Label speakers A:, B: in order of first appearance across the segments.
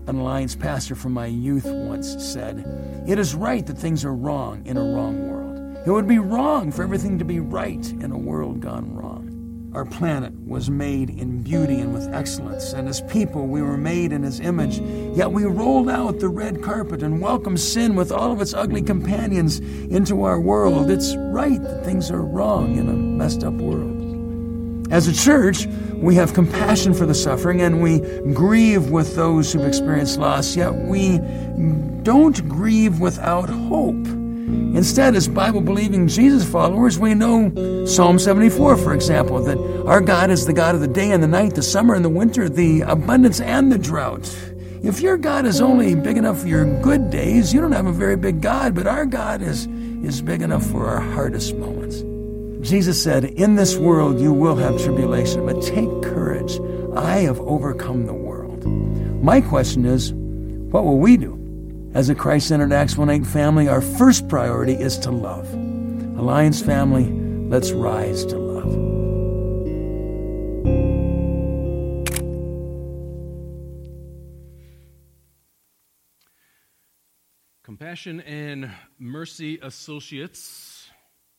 A: an Alliance pastor from my youth once said, "It is right that things are wrong in a wrong world. It would be wrong for everything to be right in a world gone wrong." Our planet was made in beauty and with excellence, and as people we were made in His image, yet we rolled out the red carpet and welcomed sin with all of its ugly companions into our world. It's right that things are wrong in a messed up world. As a church, we have compassion for the suffering and we grieve with those who've experienced loss, yet we don't grieve without hope. Instead, as Bible-believing Jesus followers, we know Psalm 74, for example, that our God is the God of the day and the night, the summer and the winter, the abundance and the drought. If your God is only big enough for your good days, you don't have a very big God, but our God is big enough for our hardest moments. Jesus said, "In this world you will have tribulation, but take courage. I have overcome the world." My question is, what will we do? As a Christ-centered Acts 1:8 family, our first priority is to love. Alliance family, let's rise to love.
B: Compassion and Mercy Associates,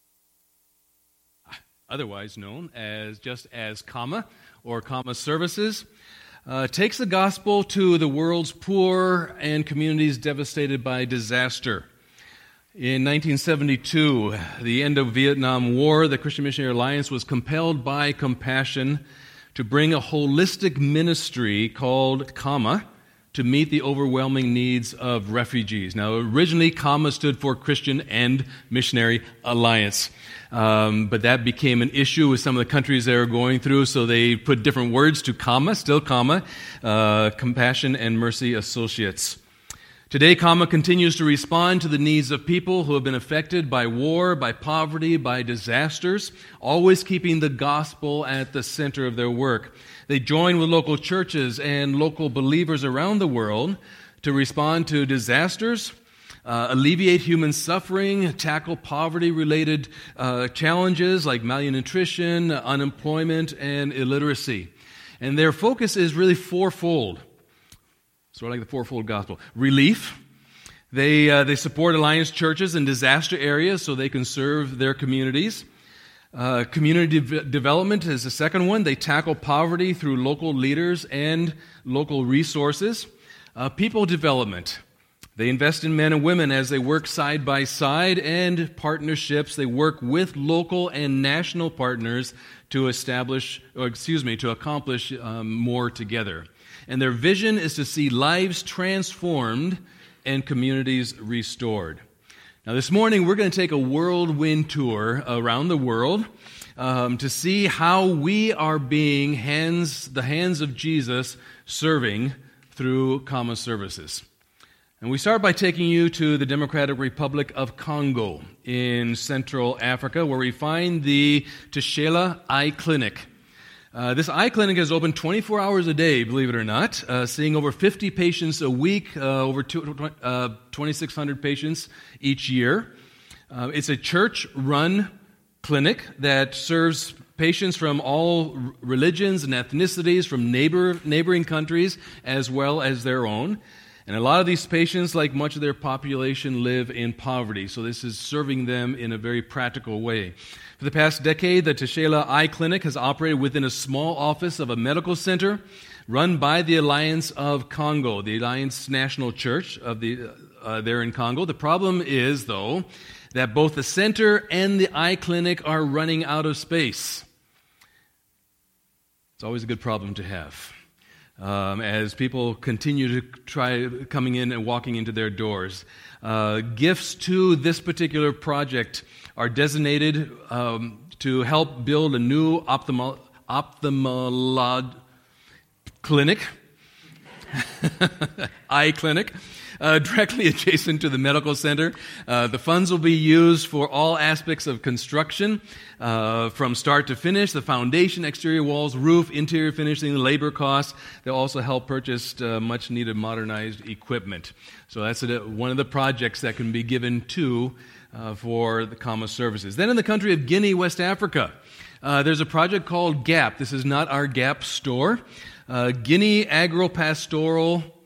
B: otherwise known as just as CAMA or CAMA Services, takes the gospel to the world's poor and communities devastated by disaster. In 1972, the end of Vietnam War, the Christian Missionary Alliance was compelled by compassion to bring a holistic ministry called CAMA to meet the overwhelming needs of refugees. Now, originally, CAMA stood for Christian and Missionary Alliance. But that became an issue with some of the countries they were going through, so they put different words to CAMA, still CAMA, Compassion and Mercy Associates. Today, CAMA continues to respond to the needs of people who have been affected by war, by poverty, by disasters, always keeping the gospel at the center of their work. They join with local churches and local believers around the world to respond to disasters, alleviate human suffering, tackle poverty-related challenges like malnutrition, unemployment, and illiteracy. And their focus is really fourfold. Sort of like the fourfold gospel. Relief. They support Alliance churches in disaster areas so they can serve their communities. Community development is the second one. They tackle poverty through local leaders and local resources. People development. They invest in men and women as they work side by side, and partnerships. They work with local and national partners to accomplish more together. And their vision is to see lives transformed and communities restored. Now, this morning, we're going to take a whirlwind tour around the world to see how we are being the hands of Jesus serving through CAMA Services. And we start by taking you to the Democratic Republic of Congo in Central Africa, where we find the Tshela Eye Clinic. This eye clinic is open 24 hours a day, believe it or not, seeing over 50 patients a week, over 2,600 patients each year. It's a church-run clinic that serves patients from all religions and ethnicities, from neighboring countries as well as their own. And a lot of these patients, like much of their population, live in poverty. So this is serving them in a very practical way. For the past decade, the Tshela Eye Clinic has operated within a small office of a medical center run by the Alliance of Congo, the Alliance National Church of there in Congo. The problem is, though, that both the center and the eye clinic are running out of space. It's always a good problem to have. As people continue to try coming in and walking into their doors. Gifts to this particular project are designated to help build a new ophthalmology clinic, eye clinic, directly adjacent to the medical center. The funds will be used for all aspects of construction, from start to finish, the foundation, exterior walls, roof, interior finishing, labor costs. They'll also help purchase much-needed modernized equipment. So that's one of the projects that can be given to for the CAMA Services. Then in the country of Guinea, West Africa, there's a project called GAP. This is not our GAP store. Guinea Agro-Pastoral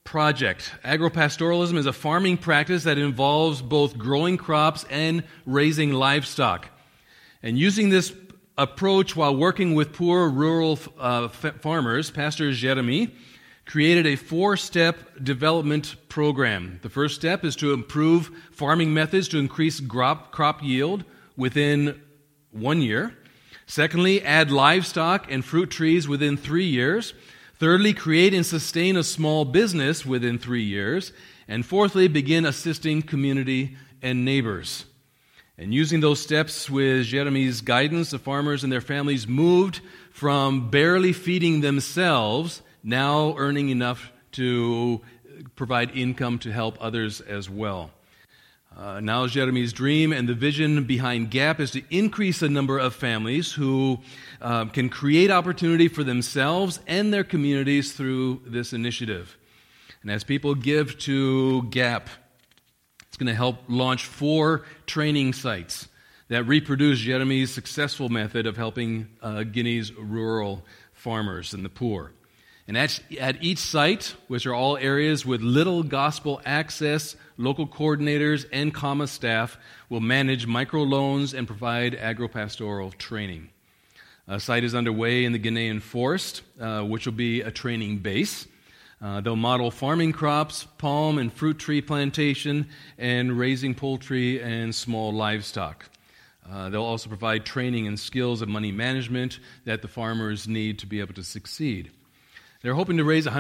B: project. Agropastoralism is a farming practice that involves both growing crops and raising livestock. And using this approach while working with poor rural farmers, Pastor Jeremy created a 4-step development program. The first step is to improve farming methods to increase crop yield within 1 year. Secondly, add livestock and fruit trees within 3 years. Thirdly, create and sustain a small business within 3 years. And fourthly, begin assisting community and neighbors. And using those steps with Jeremy's guidance, the farmers and their families moved from barely feeding themselves, now earning enough to provide income to help others as well. Now Jeremy's dream and the vision behind GAP is to increase the number of families who can create opportunity for themselves and their communities through this initiative. And as people give to GAP, it's going to help launch 4 training sites that reproduce Jeremy's successful method of helping Guinea's rural farmers and the poor. And at each site, which are all areas with little gospel access, local coordinators and Comma staff will manage microloans and provide agropastoral training. A site is underway in the Ghanaian forest, which will be a training base. They'll model farming crops, palm and fruit tree plantation, and raising poultry and small livestock. They'll also provide training and skills of money management that the farmers need to be able to succeed. They're hoping to raise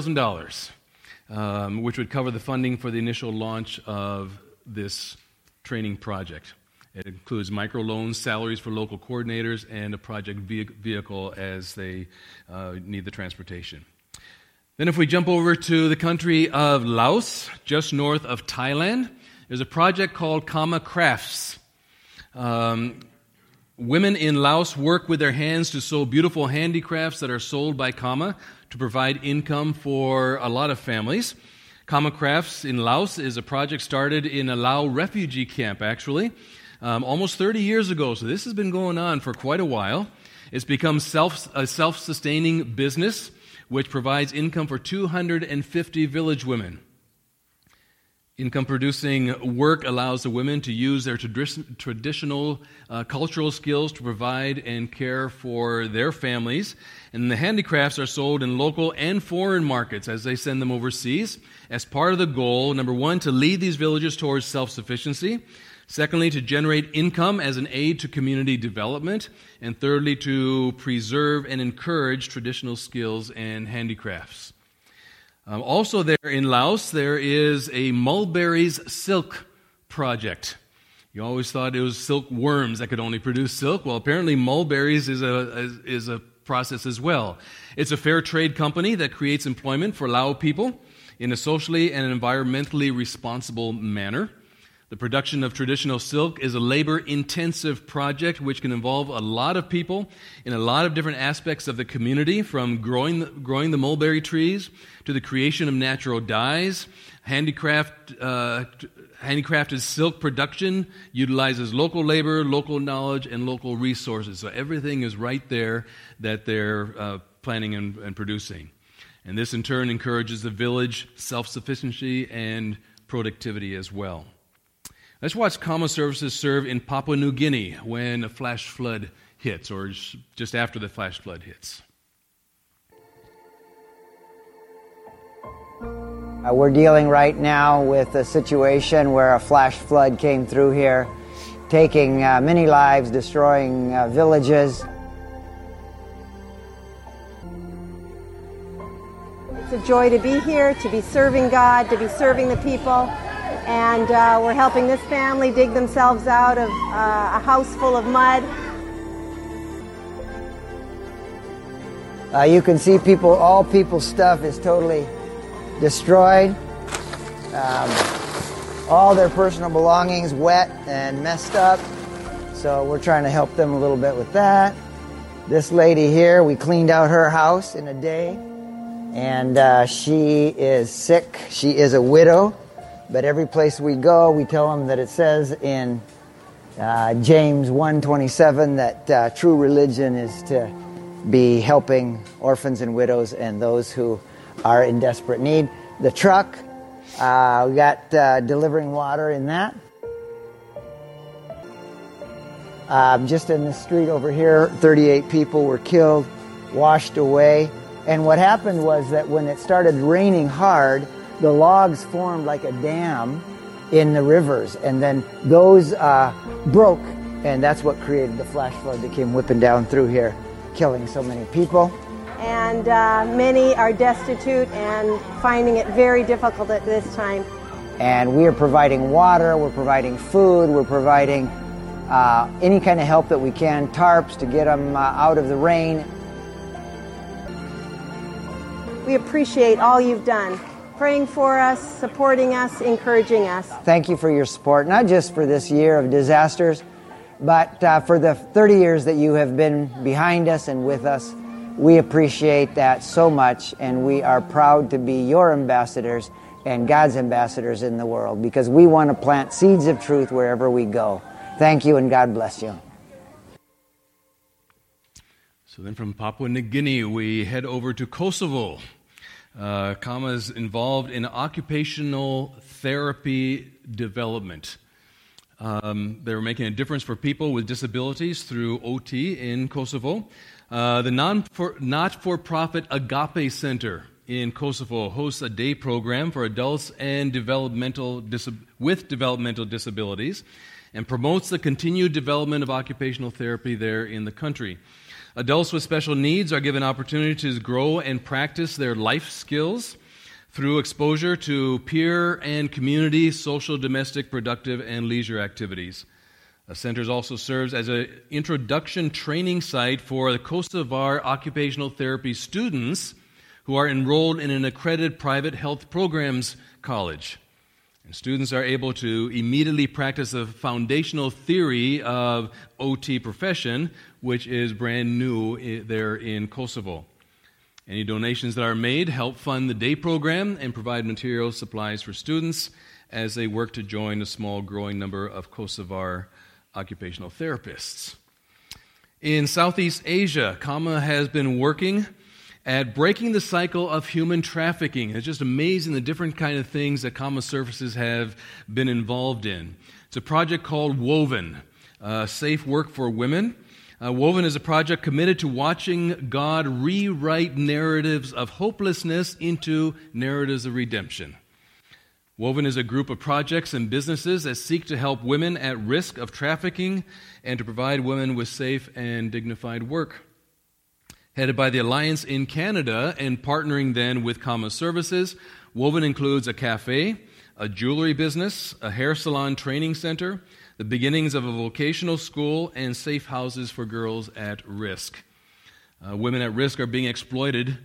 B: $100,000, which would cover the funding for the initial launch of this training project. It includes microloans, salaries for local coordinators, and a project vehicle as they need the transportation. Then if we jump over to the country of Laos, just north of Thailand, there's a project called Comma Crafts. Women in Laos work with their hands to sew beautiful handicrafts that are sold by Comma to provide income for a lot of families. Comma Crafts in Laos is a project started in a Lao refugee camp, actually, almost 30 years ago. So this has been going on for quite a while. It's become a self-sustaining business, which provides income for 250 village women. Income-producing work allows the women to use their traditional cultural skills to provide and care for their families. And the handicrafts are sold in local and foreign markets as they send them overseas as part of the goal, number 1, to lead these villages towards self-sufficiency. Secondly, to generate income as an aid to community development. And thirdly, to preserve and encourage traditional skills and handicrafts. Also there in Laos, there is a mulberries silk project. You always thought it was silkworms that could only produce silk. Well, apparently mulberries is a process as well. It's a fair trade company that creates employment for Lao people in a socially and environmentally responsible manner. The production of traditional silk is a labor-intensive project which can involve a lot of people in a lot of different aspects of the community, from growing the mulberry trees to the creation of natural dyes. Handicrafted silk production utilizes local labor, local knowledge, and local resources. So everything is right there that they're planning and producing. And this in turn encourages the village self-sufficiency and productivity as well. Let's watch Comma Services serve in Papua New Guinea when a flash flood hits, or just after the flash flood hits.
C: We're dealing right now with a situation where a flash flood came through here, taking many lives, destroying villages.
D: It's a joy to be here, to be serving God, to be serving the people. And we're helping this family dig themselves out of a house full of mud.
C: You can see all people's stuff is totally destroyed. All their personal belongings wet and messed up. So we're trying to help them a little bit with that. This lady here, we cleaned out her house in a day. And she is sick. She is a widow. But every place we go, we tell them that it says in James 1:27 that true religion is to be helping orphans and widows and those who are in desperate need. the truck. We got delivering water in that. Just in the street over here, 38 people were killed, washed away. And what happened was that when it started raining hard, the logs formed like a dam in the rivers. And then those broke, and that's what created the flash flood that came whipping down through here, killing so many people.
D: And many are destitute and finding it very difficult at this time.
C: And we are providing water, we're providing food, we're providing any kind of help that we can, tarps to get them out of the rain.
D: We appreciate all you've done, praying for us, supporting us, encouraging us.
C: Thank you for your support, not just for this year of disasters, but for the 30 years that you have been behind us and with us. We appreciate that so much, and we are proud to be your ambassadors and God's ambassadors in the world, because we want to plant seeds of truth wherever we go. Thank you, and God bless you.
B: So then from Papua New Guinea, we head over to Kosovo. Kama is involved in occupational therapy development. They're making a difference for people with disabilities through OT in Kosovo. The not-for-profit Agape Center in Kosovo hosts a day program for adults and with developmental disabilities and promotes the continued development of occupational therapy there in the country. Adults with special needs are given opportunities to grow and practice their life skills through exposure to peer and community, social, domestic, productive, and leisure activities. The center also serves as an introduction training site for the Kosovar occupational therapy students who are enrolled in an accredited private health programs college. And students are able to immediately practice the foundational theory of OT profession, which is brand new there in Kosovo. Any donations that are made help fund the day program and provide material supplies for students as they work to join a small growing number of Kosovar occupational therapists. In Southeast Asia, Kama has been working at breaking the cycle of human trafficking. It's just amazing the different kind of things that Kama Services have been involved in. It's a project called Woven, Safe Work for Women. Woven is a project committed to watching God rewrite narratives of hopelessness into narratives of redemption. Woven is a group of projects and businesses that seek to help women at risk of trafficking and to provide women with safe and dignified work. Headed by the Alliance in Canada and partnering then with Kama Services, Woven includes a cafe, a jewelry business, a hair salon training center, the beginnings of a vocational school, and safe houses for girls at risk. Women at risk are being exploited,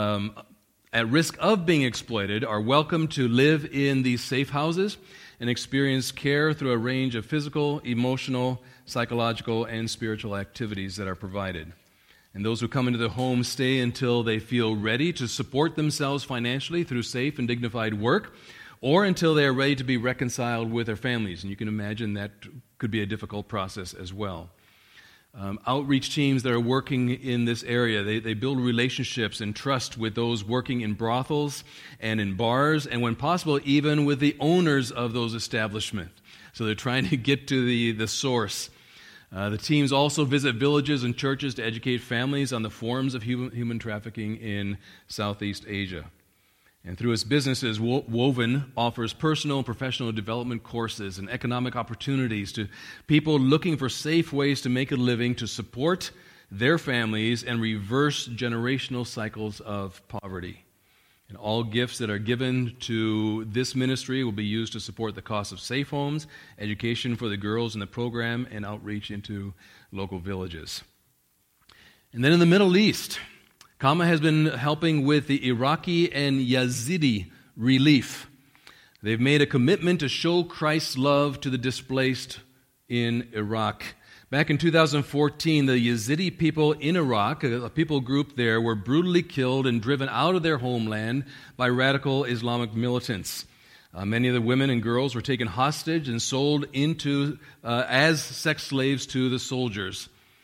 B: at risk of being exploited, are welcome to live in these safe houses and experience care through a range of physical, emotional, psychological, and spiritual activities that are provided. And those who come into the home stay until they feel ready to support themselves financially through safe and dignified work, or until they are ready to be reconciled with their families. And you can imagine that could be a difficult process as well. Outreach teams that are working in this area, they build relationships and trust with those working in brothels and in bars, and when possible, even with the owners of those establishments. So they're trying to get to the source. The teams also visit villages and churches to educate families on the forms of human trafficking in Southeast Asia. And through its businesses, Woven offers personal and professional development courses and economic opportunities to people looking for safe ways to make a living, to support their families and reverse generational cycles of poverty. And all gifts that are given to this ministry will be used to support the cost of safe homes, education for the girls in the program, and outreach into local villages. And then in the Middle East, Kama has been helping with the Iraqi and Yazidi relief. They've made a commitment to show Christ's love to the displaced in Iraq. Back in 2014, the Yazidi people in Iraq, a people group there, were brutally killed and driven out of their homeland by radical Islamic militants. Many of the women and girls were taken hostage and sold into as sex slaves to the soldiers.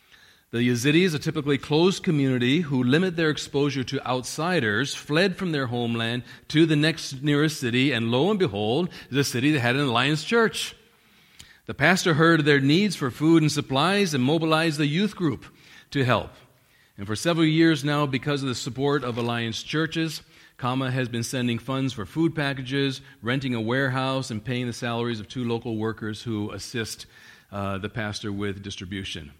B: The Yazidis, a typically closed community who limit their exposure to outsiders, fled from their homeland to the next nearest city, and lo and behold, the city that had an Alliance Church. The pastor heard of their needs for food and supplies and mobilized the youth group to help. And for several years now, because of the support of Alliance churches, Kama has been sending funds for food packages, renting a warehouse, and paying the salaries of 2 local workers who assist the pastor with distribution.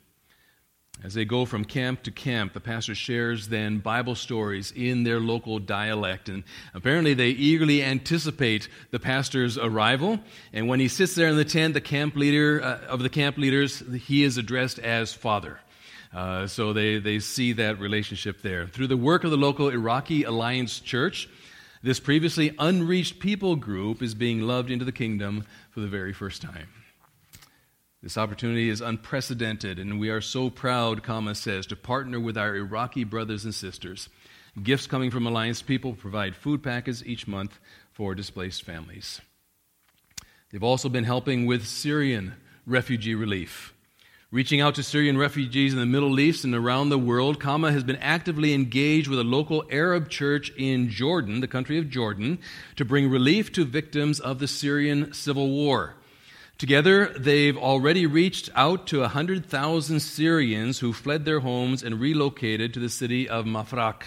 B: As they go from camp to camp, the pastor shares then Bible stories in their local dialect. And apparently they eagerly anticipate the pastor's arrival. And when he sits there in the tent, the camp leader of the camp leaders, he is addressed as Father. So they see that relationship there. Through the work of the local Iraqi Alliance Church, this previously unreached people group is being loved into the kingdom for the very first time. This opportunity is unprecedented, and we are so proud, Kama says, to partner with our Iraqi brothers and sisters. Gifts coming from Alliance people provide food packets each month for displaced families. They've also been helping with Syrian refugee relief. Reaching out to Syrian refugees in the Middle East and around the world, Kama has been actively engaged with a local Arab church in Jordan, the country of Jordan, to bring relief to victims of the Syrian civil war. Together, they've already reached out to 100,000 Syrians who fled their homes and relocated to the city of Mafraq.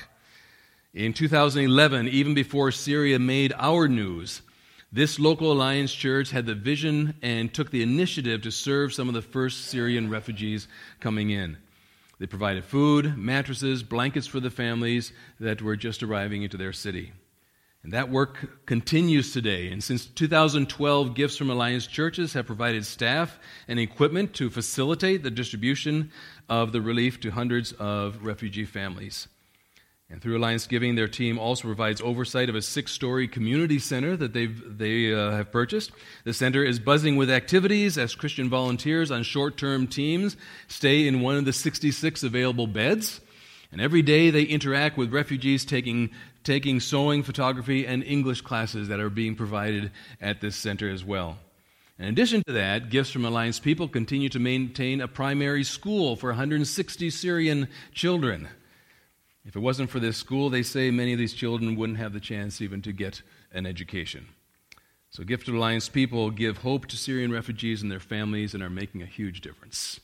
B: In 2011, even before Syria made our news, this local Alliance church had the vision and took the initiative to serve some of the first Syrian refugees coming in. They provided food, mattresses, blankets for the families that were just arriving into their city. And that work continues today. And since 2012, gifts from Alliance churches have provided staff and equipment to facilitate the distribution of the relief to hundreds of refugee families. And through Alliance Giving, their team also provides oversight of a 6-story community center that they have purchased. The center is buzzing with activities as Christian volunteers on short-term teams stay in one of the 66 available beds. And every day they interact with refugees taking sewing, photography, and English classes that are being provided at this center as well. In addition to that, Gifts from Alliance people continue to maintain a primary school for 160 Syrian children. If it wasn't for this school, they say many of these children wouldn't have the chance even to get an education. So Gift from Alliance people give hope to Syrian refugees and their families and are making a huge difference.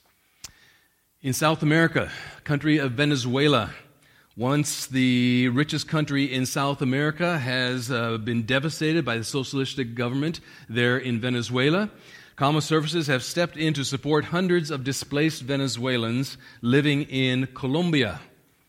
B: In South America, country of Venezuela, once the richest country in South America, has been devastated by the socialistic government there in Venezuela. Kama Services have stepped in to support hundreds of displaced Venezuelans living in Colombia.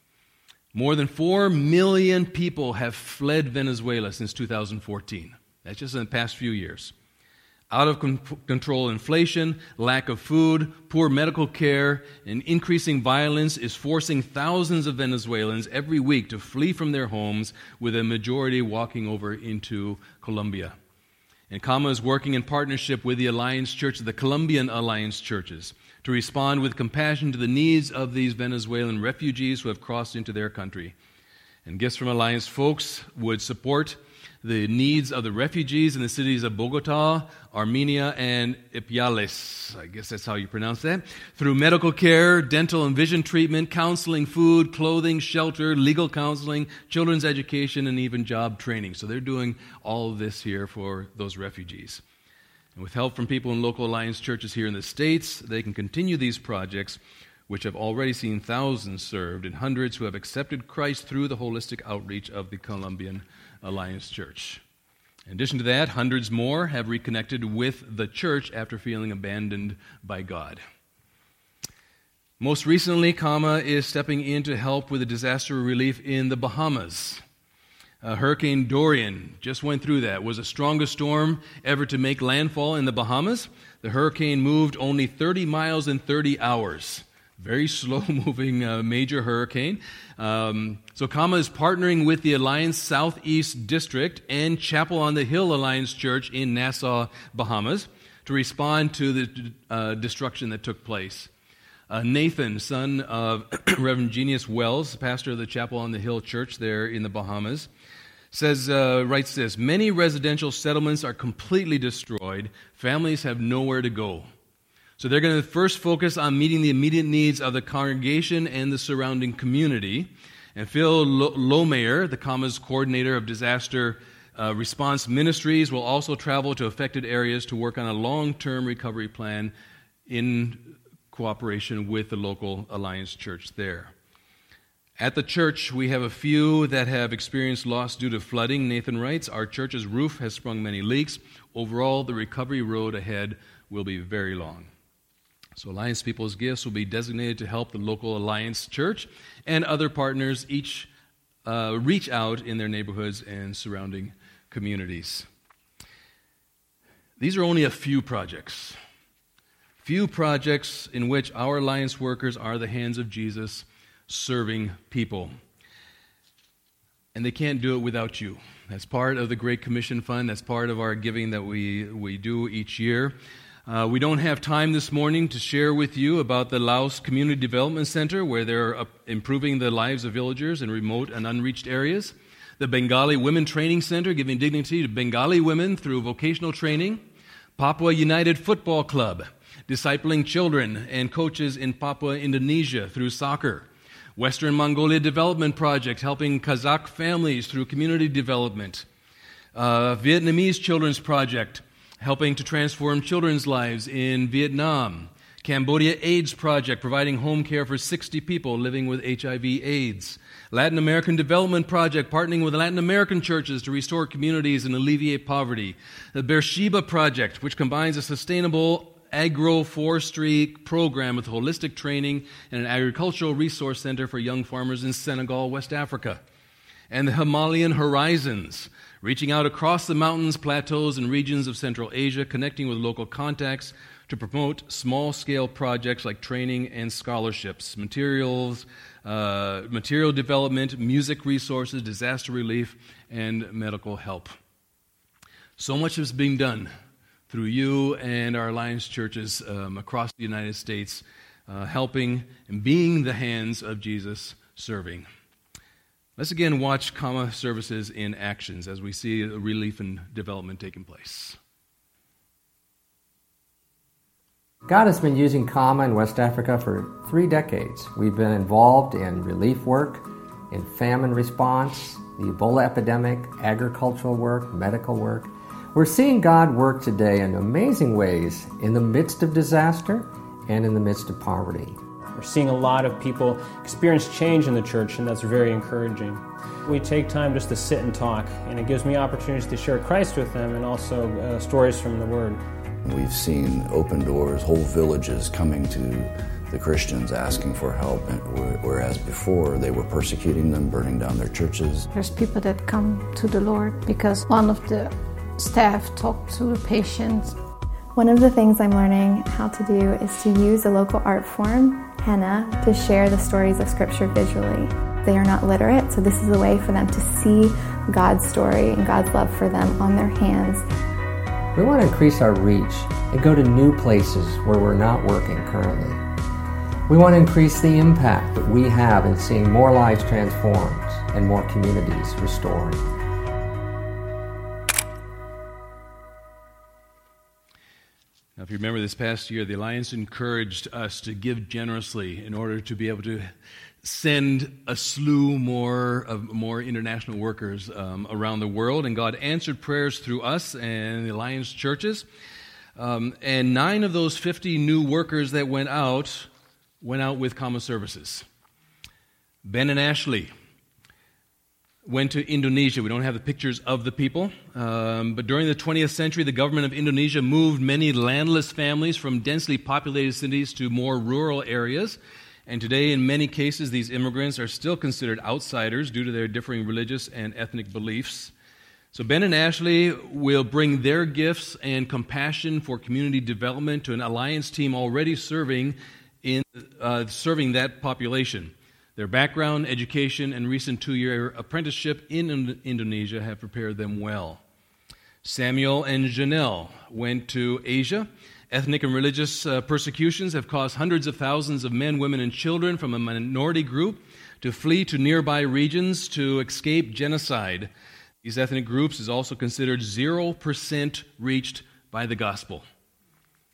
B: More than 4 million people have fled Venezuela since 2014. That's just in the past few years. Out of control inflation, lack of food, poor medical care, and increasing violence is forcing thousands of Venezuelans every week to flee from their homes, with a majority walking over into Colombia. And Kama is working in partnership with the Alliance Church, the Colombian Alliance churches, to respond with compassion to the needs of these Venezuelan refugees who have crossed into their country. And Gifts from Alliance folks would support the needs of the refugees in the cities of Bogota, Armenia, and Ipiales, I guess that's how you pronounce that, through medical care, dental and vision treatment, counseling, food, clothing, shelter, legal counseling, children's education, and even job training. So they're doing all of this here for those refugees. And with help from people in local Alliance churches here in the States, they can continue these projects, which have already seen thousands served and hundreds who have accepted Christ through the holistic outreach of the Colombian Alliance Church. In addition to that, hundreds more have reconnected with the church after feeling abandoned by God. Most recently, Kama is stepping in to help with the disaster relief in the Bahamas. Hurricane Dorian just went through that. It was the strongest storm ever to make landfall in the Bahamas. The hurricane moved only 30 miles in 30 hours. Very slow-moving major hurricane. So Kama is partnering with the Alliance Southeast District and Chapel on the Hill Alliance Church in Nassau, Bahamas, to respond to the destruction that took place. Nathan, son of Reverend Genius Wells, pastor of the Chapel on the Hill Church there in the Bahamas, writes this: many residential settlements are completely destroyed. Families have nowhere to go. So they're going to first focus on meeting the immediate needs of the congregation and the surrounding community. And Phil Lohmeyer, the Comma's coordinator of disaster response ministries, will also travel to affected areas to work on a long-term recovery plan in cooperation with the local Alliance Church there. At the church, we have a few that have experienced loss due to flooding. Nathan writes, our church's roof has sprung many leaks. Overall, the recovery road ahead will be very long. So Alliance People's gifts will be designated to help the local Alliance Church and other partners each reach out in their neighborhoods and surrounding communities. These are only a few projects. Few projects in which our Alliance workers are the hands of Jesus serving people. And they can't do it without you. That's part of the Great Commission Fund. That's part of our giving that we do each year. We don't have time this morning to share with you about the Laos Community Development Center, where they're improving the lives of villagers in remote and unreached areas. The Bengali Women Training Center, giving dignity to Bengali women through vocational training. Papua United Football Club, discipling children and coaches in Papua, Indonesia through soccer. Western Mongolia Development Project, helping Kazakh families through community development. Vietnamese Children's Project, helping to transform children's lives in Vietnam. Cambodia AIDS Project, providing home care for 60 people living with HIV/AIDS. Latin American Development Project, partnering with Latin American churches to restore communities and alleviate poverty. The Beersheba Project, which combines a sustainable agroforestry program with holistic training and an agricultural resource center for young farmers in Senegal, West Africa. And the Himalayan Horizons, reaching out across the mountains, plateaus, and regions of Central Asia, connecting with local contacts to promote small-scale projects like training and scholarships, material development, music resources, disaster relief, and medical help. So much is being done through you and our Alliance churches across the United States, helping and being the hands of Jesus serving. Let's again watch Comma services in actions as we see relief and development taking place.
E: God has been using Comma in West Africa for 3 decades. We've been involved in relief work, in famine response, the Ebola epidemic, agricultural work, medical work. We're seeing God work today in amazing ways in the midst of disaster and in the midst of poverty.
F: We're seeing a lot of people experience change in the church, and that's very encouraging. We take time just to sit and talk, and it gives me opportunities to share Christ with them and also stories from the Word.
G: We've seen open doors, whole villages coming to the Christians asking for help, whereas before they were persecuting them, burning down their churches.
H: There's people that come to the Lord because one of the staff talked to the patients.
I: One of the things I'm learning how to do is to use a local art form, henna, to share the stories of Scripture visually. They are not literate, so this is a way for them to see God's story and God's love for them on their hands.
E: We want to increase our reach and go to new places where we're not working currently. We want to increase the impact that we have in seeing more lives transformed and more communities restored.
B: Now, if you remember this past year, the Alliance encouraged us to give generously in order to be able to send a slew more international workers around the world, and God answered prayers through us and the Alliance churches. And 9 of those 50 new workers that went out with Comma Services. Ben and Ashley went to Indonesia. We don't have the pictures of the people, but during the 20th century, the government of Indonesia moved many landless families from densely populated cities to more rural areas. And today, in many cases, these immigrants are still considered outsiders due to their differing religious and ethnic beliefs. So Ben and Ashley will bring their gifts and compassion for community development to an Alliance team already serving that population. Their background, education, and recent 2-year apprenticeship in Indonesia have prepared them well. Samuel and Janelle went to Asia. Ethnic and religious persecutions have caused hundreds of thousands of men, women, and children from a minority group to flee to nearby regions to escape genocide. These ethnic groups is also considered 0% reached by the gospel.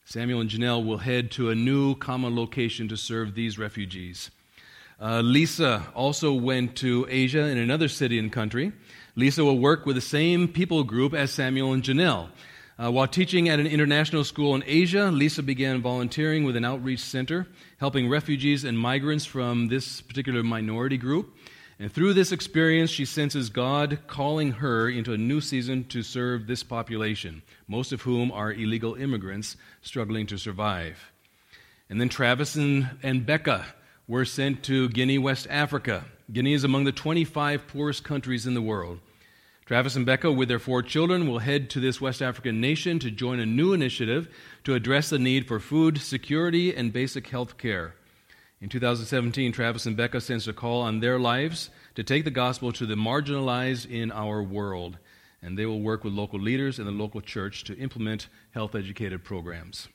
B: Samuel and Janelle will head to a new common location to serve these refugees. Lisa also went to Asia in another city and country. Lisa will work with the same people group as Samuel and Janelle. While teaching at an international school in Asia, Lisa began volunteering with an outreach center, helping refugees and migrants from this particular minority group. And through this experience, she senses God calling her into a new season to serve this population, most of whom are illegal immigrants struggling to survive. And then Travis and Becca were sent to Guinea, West Africa. Guinea is among the 25 poorest countries in the world. Travis and Becca, with their 4 children, will head to this West African nation to join a new initiative to address the need for food security and basic health care. In 2017, Travis and Becca sensed a call on their lives to take the gospel to the marginalized in our world, and they will work with local leaders and the local church to implement health-educated programs.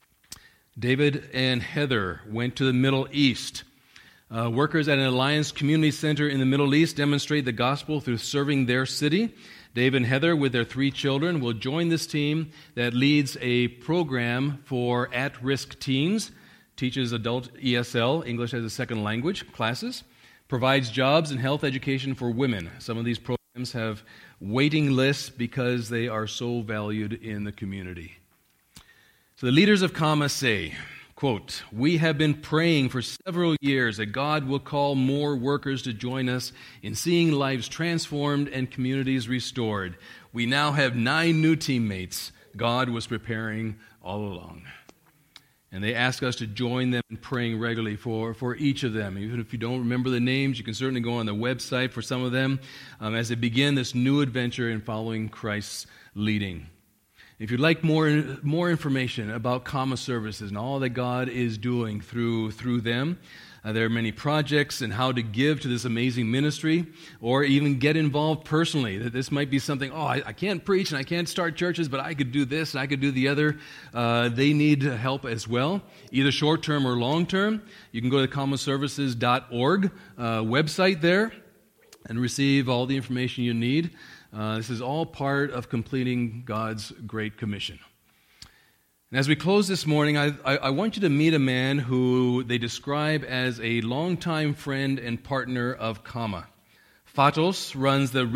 B: David and Heather went to the Middle East. Workers at an Alliance Community Center in the Middle East demonstrate the gospel through serving their city. David and Heather, with their 3 children, will join this team that leads a program for at-risk teens, teaches adult ESL, English as a Second Language, classes, provides jobs and health education for women. Some of these programs have waiting lists because they are so valued in the community. So the leaders of Kama say, quote, "We have been praying for several years that God will call more workers to join us in seeing lives transformed and communities restored. We now have 9 new teammates God was preparing all along." And they ask us to join them in praying regularly for each of them. Even if you don't remember the names, you can certainly go on the website for some of them as they begin this new adventure in following Christ's leading. If you'd like more information about Kama Services and all that God is doing through them, there are many projects and how to give to this amazing ministry, or even get involved personally. That this might be something, I can't preach and I can't start churches, but I could do this and I could do the other. They need help as well, either short-term or long-term. You can go to the kamaservices.org website there and receive all the information you need. This is all part of completing God's Great Commission. And as we close this morning, I want you to meet a man who they describe as a longtime friend and partner of Kama. Fatos runs the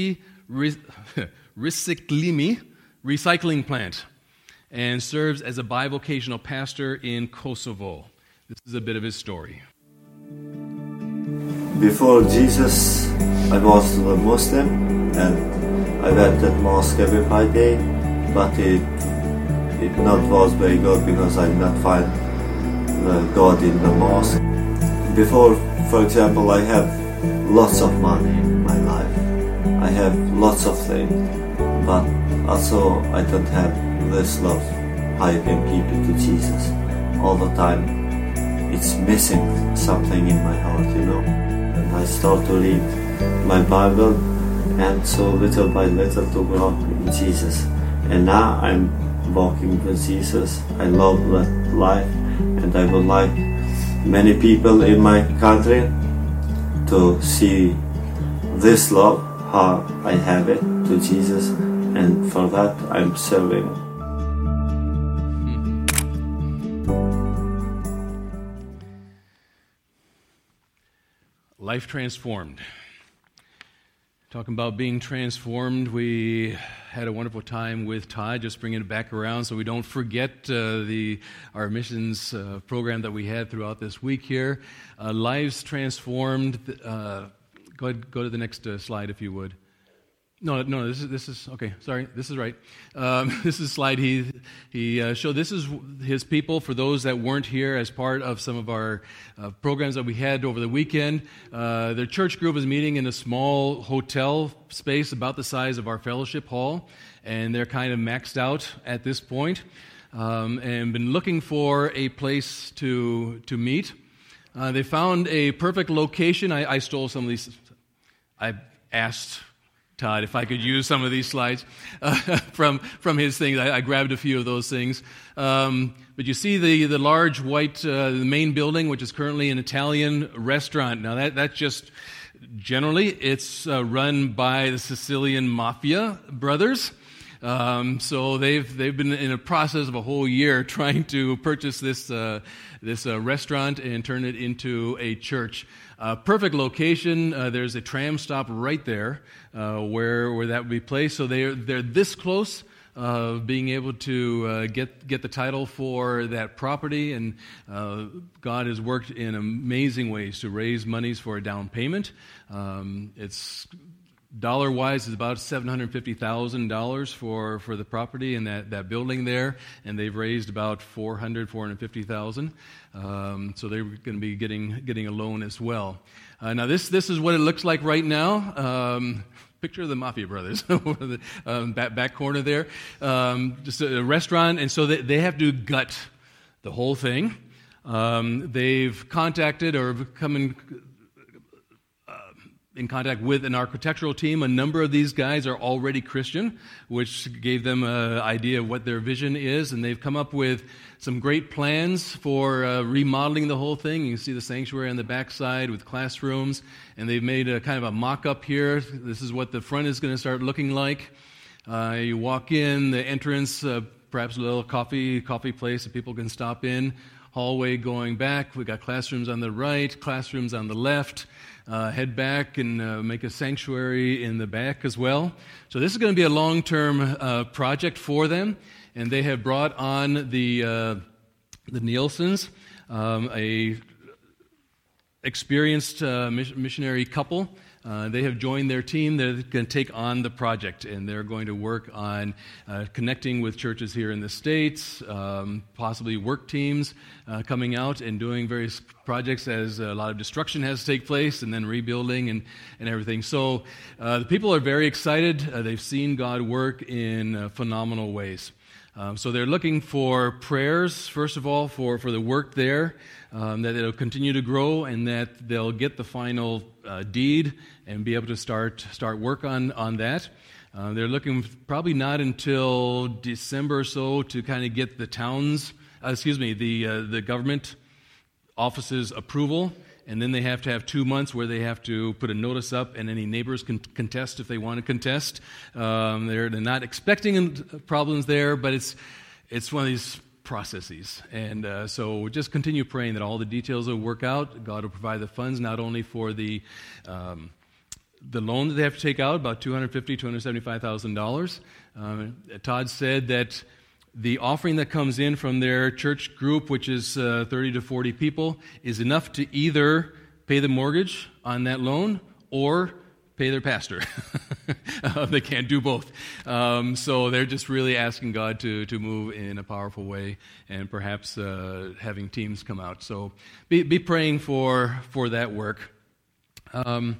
B: Risiklimi recycling plant and serves as a bivocational pastor in Kosovo. This is a bit of his story.
J: Before Jesus, I was a Muslim and I went to mosque every Friday, but it not was very good because I did not find God in the mosque. Before, for example, I have lots of money in my life. I have lots of things, but also I don't have this love. How you can keep it to Jesus all the time? It's missing something in my heart, And I start to read my Bible, and so little by little to grow in Jesus. And now I'm walking with Jesus. I love that life, and I would like many people in my country to see this love, how I have it to Jesus, and for that I'm serving.
B: Life transformed. Talking about being transformed, we had a wonderful time with Todd, just bringing it back around so we don't forget our missions program that we had throughout this week here. Lives transformed. Go to the next slide if you would. No, this is okay. Sorry, this is right. This is a slide he showed. This is his people. For those that weren't here as part of some of our programs that we had over the weekend, their church group is meeting in a small hotel space about the size of our fellowship hall, and they're kind of maxed out at this point, and been looking for a place to meet. They found a perfect location. I stole some of these. I asked Todd if I could use some of these slides from his things. I grabbed a few of those things. But you see the large white, the main building, which is currently an Italian restaurant. Now that's just, generally, it's run by the Sicilian Mafia brothers. So they've been in a process of a whole year trying to purchase this restaurant and turn it into a church. Perfect location. There's a tram stop right there where that would be placed. So they're this close of being able to get the title for that property, and God has worked in amazing ways to raise monies for a down payment. It's dollar-wise is about $750,000 for the property and that building there, and they've raised about $450,000. So they're going to be getting a loan as well. Now this is what it looks like right now. Picture of the Mafia Brothers over the back corner there. Just a restaurant, and so they have to gut the whole thing. They've contacted or come in contact with an architectural team. A number of these guys are already Christian, which gave them an idea of what their vision is, and they've come up with some great plans for remodeling the whole thing. You can see the sanctuary on the backside with classrooms, and they've made a kind of a mock-up here. This is what the front is going to start looking like. You walk in, the entrance, perhaps a little coffee place that people can stop in. Hallway going back. We've got classrooms on the right, classrooms on the left. Head back and make a sanctuary in the back as well. So this is going to be a long-term project for them, and they have brought on the Nielsen's, a experienced missionary couple. They have joined their team. They're going to take on the project, and they're going to work on connecting with churches here in the States, possibly work teams coming out and doing various projects as a lot of destruction has to take place, and then rebuilding and everything. So the people are very excited. They've seen God work in phenomenal ways. So they're looking for prayers, first of all, for the work there, that it'll continue to grow and that they'll get the final deed and be able to start work on that. They're looking probably not until December or so to kind of get the the government office's approval, and then they have to have 2 months where they have to put a notice up, and any neighbors can contest if they want to contest. They're not expecting problems there, but it's one of these processes. And so just continue praying that all the details will work out. God will provide the funds not only for the loan that they have to take out, about $250,000, $275,000. Todd said that the offering that comes in from their church group, which is 30 to 40 people, is enough to either pay the mortgage on that loan or pay their pastor. They can't do both. So they're just really asking God to move in a powerful way, and perhaps having teams come out. So be praying for that work. And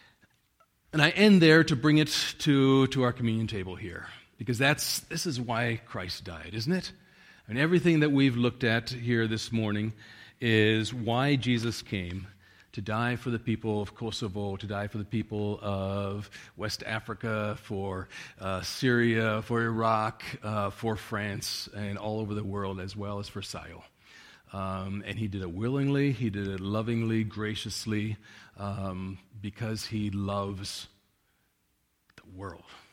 B: I end there to bring it to our communion table here, because this is why Christ died, isn't it? I mean, everything that we've looked at here this morning is why Jesus came, to die for the people of Kosovo, to die for the people of West Africa, for Syria, for Iraq, for France, and all over the world, as well as for Sile. And he did it willingly, he did it lovingly, graciously, because he loves the world.